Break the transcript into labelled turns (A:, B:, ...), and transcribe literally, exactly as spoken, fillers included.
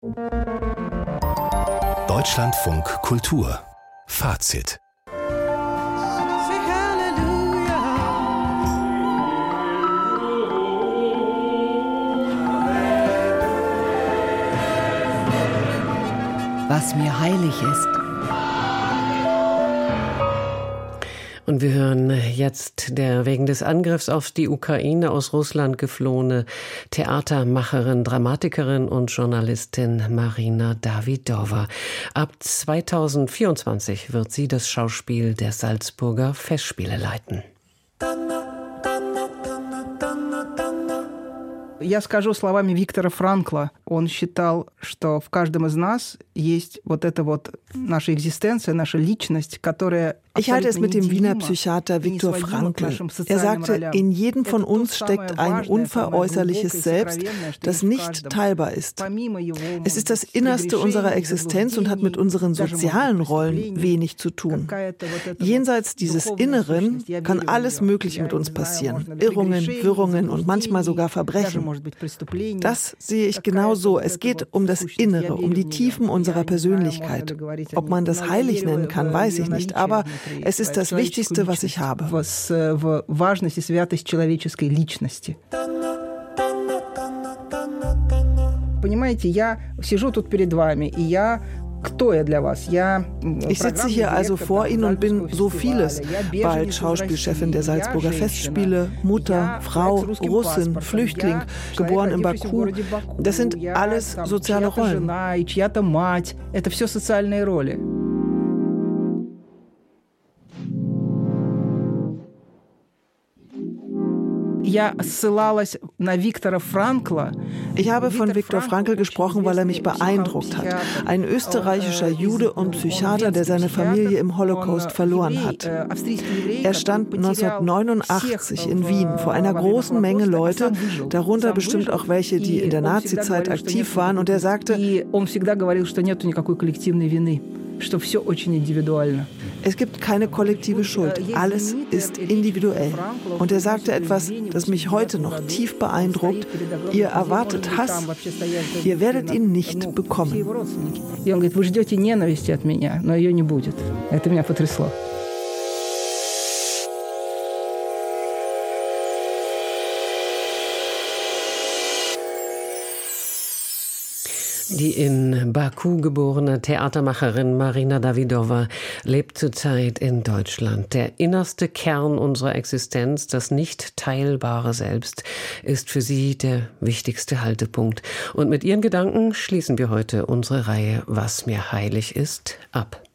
A: Deutschlandfunk Kultur Fazit.
B: Was mir heilig ist.
C: Und wir hören jetzt der wegen des Angriffs auf die Ukraine aus Russland geflohene Theatermacherin, Dramatikerin und Journalistin Marina Dawidowa. Ab zweitausendvierundzwanzig wird sie das Schauspiel der Salzburger Festspiele leiten.
D: Я скажу словами Виктора Франкла. Он считал, что в каждом из нас есть вот эта вот наша экзистенция, наша личность, которая
E: Ich halte es mit dem Wiener Psychiater Viktor Frankl. Er sagte, in jedem von uns steckt ein unveräußerliches Selbst, das nicht teilbar ist. Es ist das Innerste unserer Existenz und hat mit unseren sozialen Rollen wenig zu tun. Jenseits dieses Inneren kann alles Mögliche mit uns passieren. Irrungen, Wirrungen und manchmal sogar Verbrechen. Das sehe ich genau so. Es geht um das Innere, um die Tiefen unserer Persönlichkeit. Ob man das heilig nennen kann, weiß ich nicht, aber es ist das Wichtigste, was ich habe.
D: Понимаете, я сижу тут перед вами, и я
E: Ich sitze hier also vor Ihnen und bin so vieles. Bald Schauspielchefin der Salzburger Festspiele, Mutter, Frau, Russin, Flüchtling, geboren in Baku. Das sind alles soziale Rollen.
D: Ich
E: habe von Viktor Frankl gesprochen, weil er mich beeindruckt hat. Ein österreichischer Jude und Psychiater, der seine Familie im Holocaust verloren hat. Er stand neunzehnhundertneunundachtzig in Wien vor einer großen Menge Leute, darunter bestimmt auch welche, die in der Nazizeit aktiv waren, und er sagte, es gibt keine kollektive Schuld, alles ist individuell. Und er sagte etwas, das mich heute noch tief beeindruckt: Ihr erwartet Hass, ihr werdet ihn nicht bekommen.
C: Die in Baku geborene Theatermacherin Marina Dawidowa lebt zurzeit in Deutschland. Der innerste Kern unserer Existenz, das nicht teilbare Selbst, ist für sie der wichtigste Haltepunkt. Und mit ihren Gedanken schließen wir heute unsere Reihe Was mir heilig ist ab.